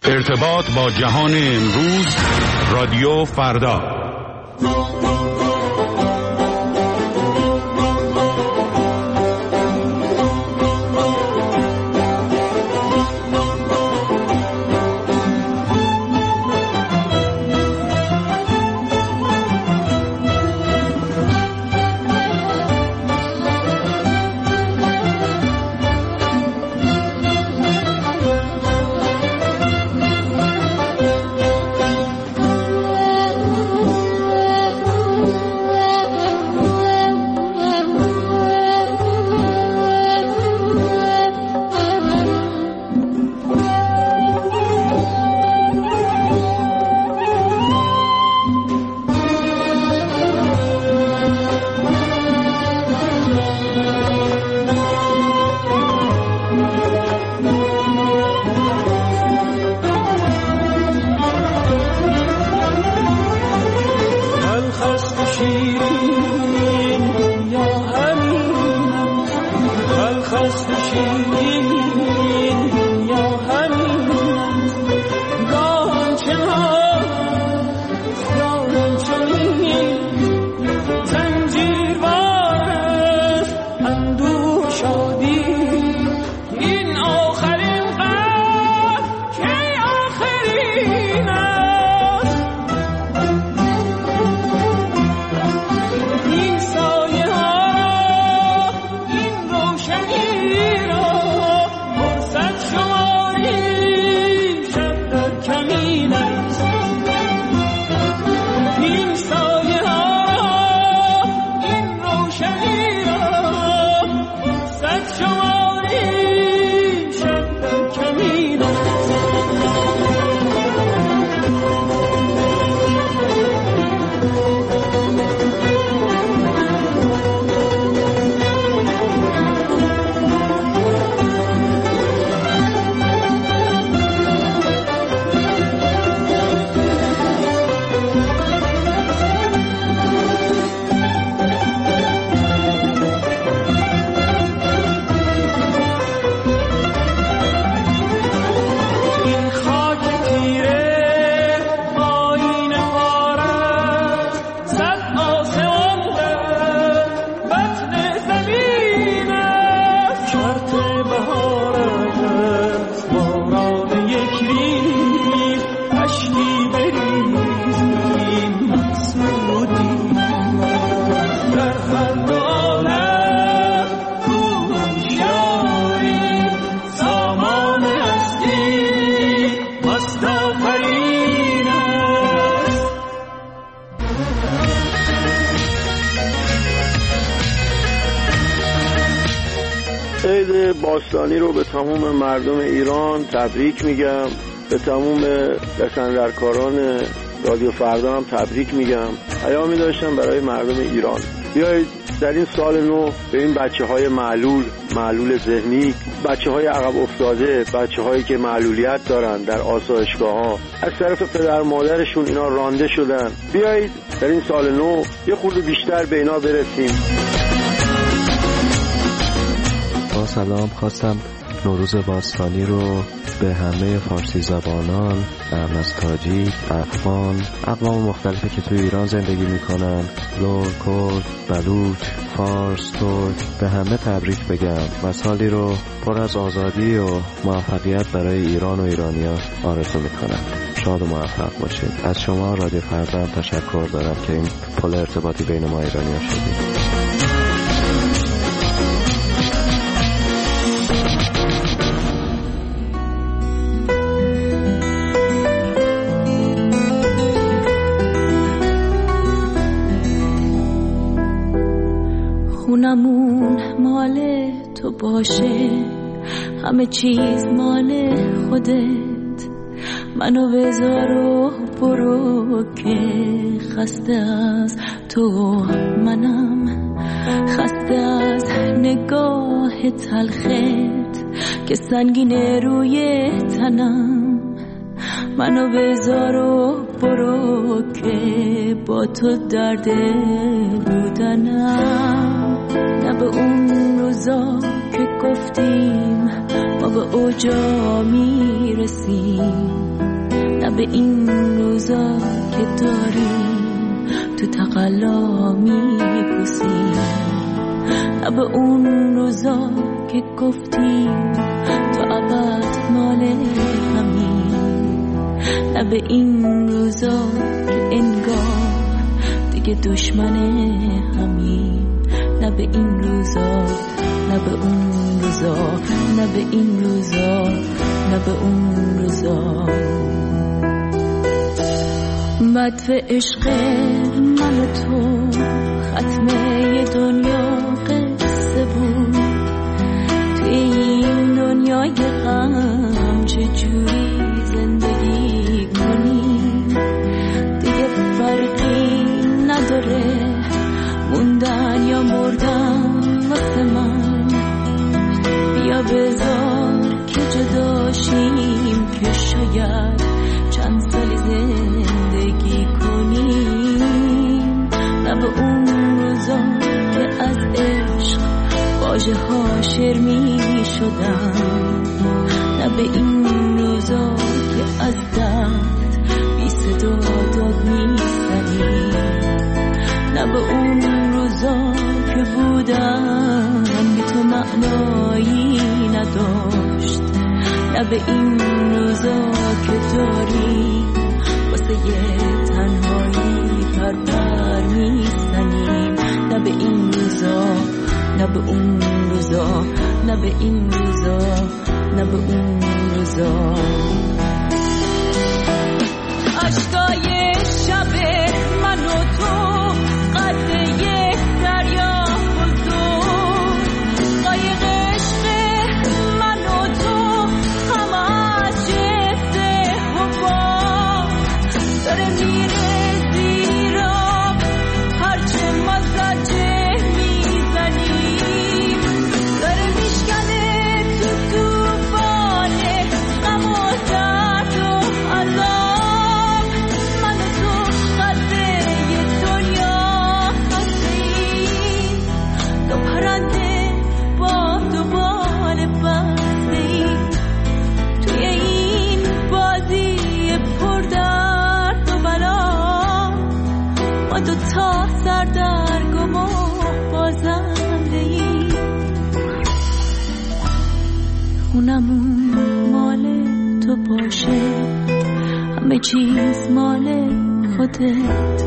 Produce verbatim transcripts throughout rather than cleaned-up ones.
ارتباط با جهان امروز، رادیو فردا. عید باستانی رو به تمام مردم ایران تبریک میگم، به تمام بسندرکاران رادیو فردا هم تبریک میگم. پیامی داشتم برای مردم ایران، بیایید در این سال نو به این بچه های معلول، معلول ذهنی، بچه های عقب افتاده، بچه هایی که معلولیت دارن در آسایشگاه ها، از طرف پدر مادرشون اینا رانده شدن، بیایید در این سال نو یه خورده بیشتر به اینا برسیم. با سلام، خواستم نوروز باستانی رو به همه فارسی زبانان، از تاجیک، افغان، اقوام مختلفی که توی ایران زندگی میکنن، لور، کرد، بلوچ، فارس، ترک، به همه تبریک بگم و سالی رو پر از آزادی و موفقیت برای ایران و ایرانیان آرزو میکنم. شاد و موفق باشید. از شما رادیو فردا هم تشکر دارم که این پل ارتباطی بین ما ایرانیان شدید. خونمون مال تو باشه، همه چیز مال خودت، منو بذار و برو که خسته از تو منم، خسته از نگاه تلخت که سنگینه روی تنم، منو بذار و برو که با تو درد بودنم، نه به اون روزا که گفتیم ما به اوجا میرسیم، به این روزا که داریم تو تقلا میپوسیم، نه به اون روزا که گفتیم تو ابد مال همین، نه به این روزا که انگار دیگه دشمن همین، نه به این روزا، نه به اون روزا، نه به این روزا، نه به اون روزا. مدفع عشق من و تو ختمه دنیا قصه بود، توی این دنیای غم چجوری زندگی کنیم، دیگه فرقی نداره موندن یا مردن واسه من، بیا بذار که جداشیم که شاید چند سالی زندگی کنیم، نه به اون روزا که از عشق واژه ها شعر می شدن، نه به این روزا که از درد بی صدا داد می زنیم، نه به اون روزا که بودن بی تو معنایی نداشت، نه به این روزا که داریم واسه یه تنهایی پرپر میزنیم، نه به این روزا، نه به اون روزا، نه به این روزا، نه به اون روزا. عشقای شب من و تو قد یک دریا بزرگ، قایق عشق من و تو همه جفت حباب داره میره زیر آب، هرچه ما زجه میزنیم داره میشکنه تو توفان غم و درد و عذاب، من و تو قدره دنیا هستیم، دو پرنده با دوباره بستیم توی این بازی پر درد و بلا، ما دو تا سردرگم و بازنده ایم، خونمون مال تو باشه همه چیز مال خودت.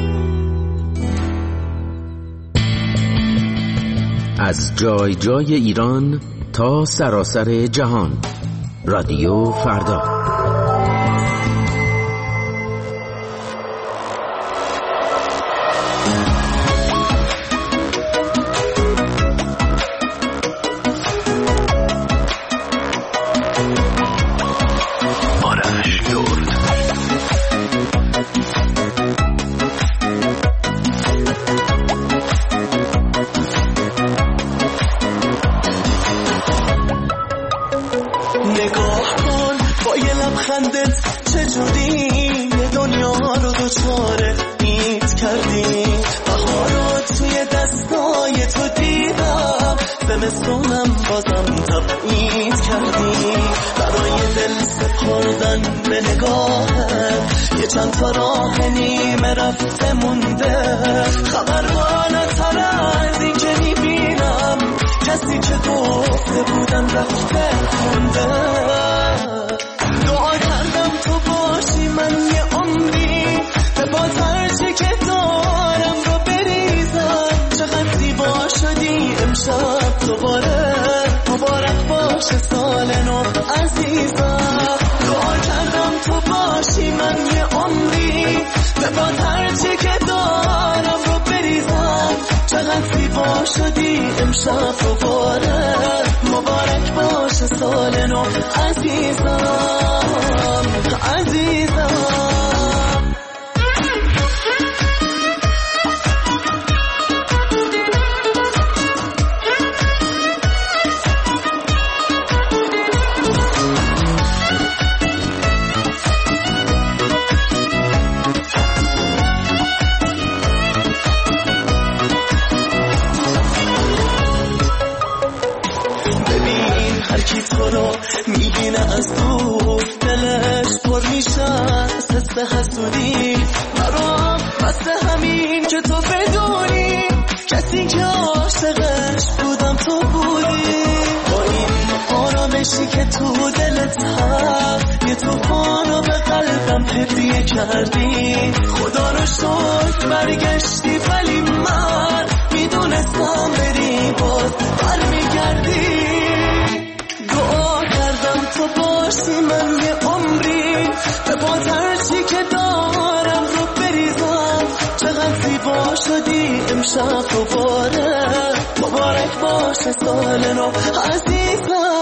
از جای جای ایران تا سراسر جهان، رادیو فردا. هر کی تو رو میبینه از دور به حسودی برام بس همین که تو بدونی کسی که عاشقش بودم تو بودی با این آرامشی که تو دلت هست یه توفانو به قلبم هدیه کردی خدا رو شکر برگشتی ولی من میدونستم بری باز برمیگردی دعا کردم تو باشی من یه عمری به باز هرچی که دارم رو بریزم چقدر زیبا شدی امشب دوباره مبارک باشه سال نو عزیزم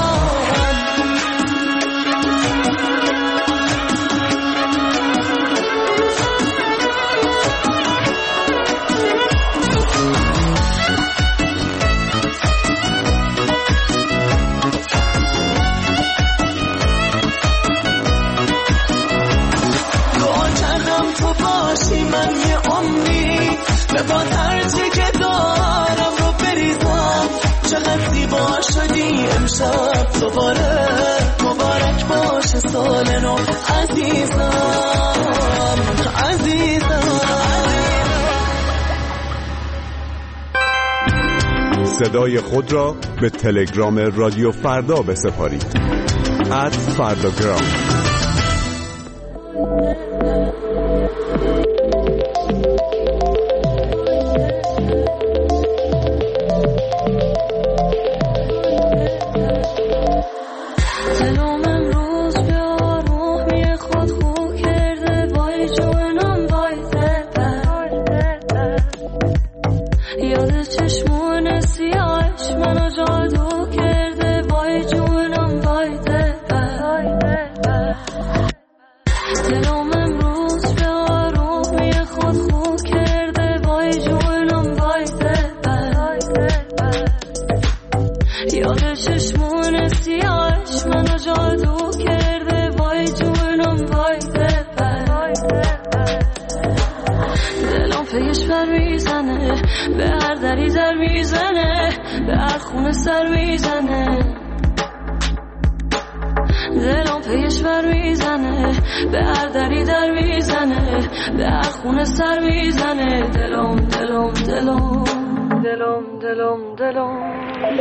من یه عمری به با هرچی که دارم رو بریزم چقدر زیبا شدی امشب دوباره مبارک باشه سال نو عزیزم عزیزم صدای خود را به تلگرام رادیو فردا بسپارید ات فرداگرام. به هر دری در میزنه به هر خونه سر میزنه دلم پیش بر میزنه به هر دری در میزنه به هر خونه سر میزنه دلم دلم دلم دلم دلم دلم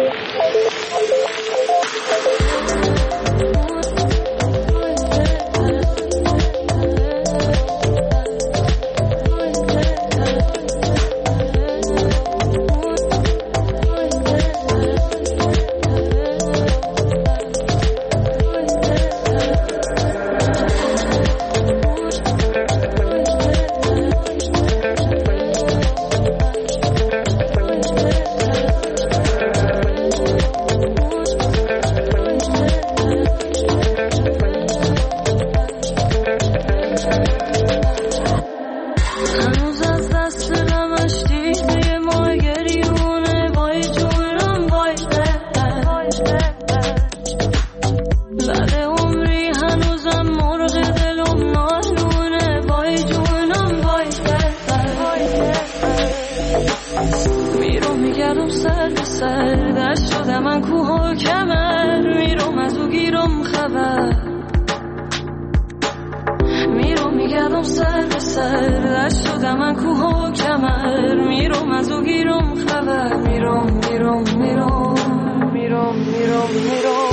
سر به سر دست شدم من کوه و کمر میرم از او گیرم خبر میرم میرم میرم میرم میرم میرم